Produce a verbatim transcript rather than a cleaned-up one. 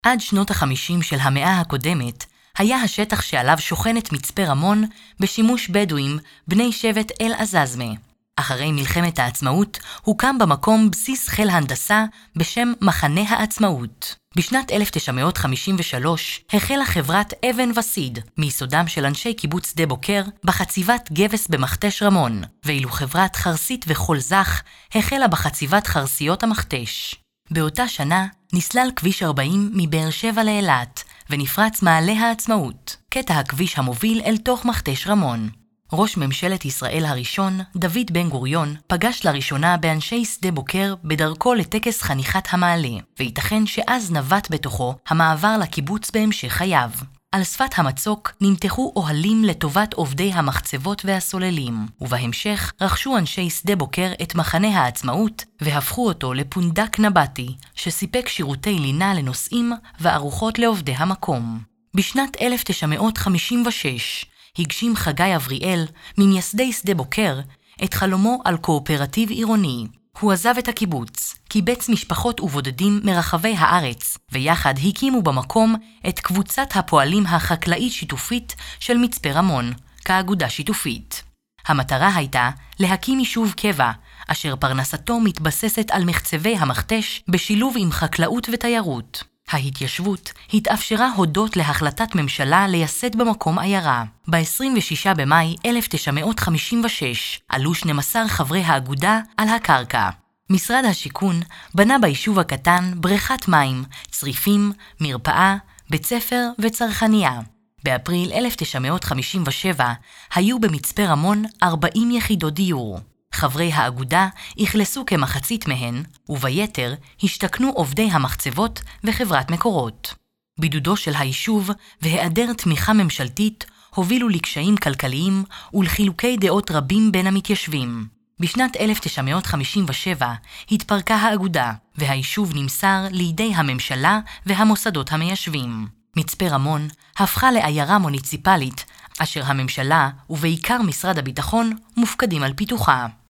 עד שנות החמישים של המאה הקודמת, היה השטח שעליו שוכנת מצפה רמון בשימוש בדואים בני שבט אל עזזמה. אחרי מלחמת העצמאות הוקם במקום בסיס חיל הנדסה בשם מחנה העצמאות. בשנת אלף תשע מאות חמישים ושלוש החלה חברת אבן וסיד מיסודם של אנשי קיבוץ שדה בוקר בחציבת גבס במכתש רמון, ואילו חברת חרסית וחול זך החלה בחציבת חרסיות המכתש. באותה שנה נסלל כביש ארבעים מבאר שבע לאילת ונפרץ מעלה העצמאות, קטע הכביש המוביל אל תוך מכתש רמון. ראש ממשלת ישראל הראשון, דוד בן גוריון, פגש לראשונה באנשי שדה בוקר בדרכו לטקס חניכת המעלה, וייתכן שאז נבט בתוכו המעבר לקיבוץ בהמשך חייו. על שפת המצוק נמתחו אוהלים לטובת עובדי המחצבות והסוללים, ובהמשך רכשו אנשי שדה בוקר את מחנה העצמאות והפכו אותו לפונדק נבטי, שסיפק שירותי לינה לנוסעים וארוחות לעובדי המקום. בשנת אלף תשע מאות חמישים ושש הגשים חגי אבריאל, ממייסדי שדה בוקר, את חלומו על קואופרטיב עירוני. הוא עזב את הקיבוץ, קיבץ משפחות ובודדים מרחבי הארץ, ויחד הקימו במקום את קבוצת הפועלים החקלאית שיתופית של מצפה רמון, כאגודה שיתופית. המטרה הייתה להקים יישוב קבע, אשר פרנסתו מתבססת על מחצבי המכתש בשילוב עם חקלאות ותיירות. ההתיישבות התאפשרה הודות להחלטת ממשלה לייסד במקום עיירה. ב-עשרים ושישה במאי אלף תשע מאות חמישים ושש עלו שנים עשר חברי האגודה על הקרקע. משרד השיכון בנה ביישוב הקטן בריכת מים, צריפים, מרפאה, בית ספר וצרכניה. באפריל אלף תשע מאות חמישים ושבע היו במצפה רמון ארבעים יחידות דיור. חברי האגודה הכלסו כמחצית מהן, וביתר השתכנו עובדי המחצבות וחברת מקורות. בידודו של היישוב והיעדר תמיכה ממשלתית הובילו לקשיים כלכליים ולחילוקי דעות רבים בין המתיישבים. בשנת אלף תשע מאות חמישים ושבע התפרקה האגודה, והיישוב נמסר לידי הממשלה והמוסדות המיישבים. מצפה רמון הפכה לעיירה מוניציפלית, אשר הממשלה ובעיקר משרד הביטחון מופקדים על פיתוחה.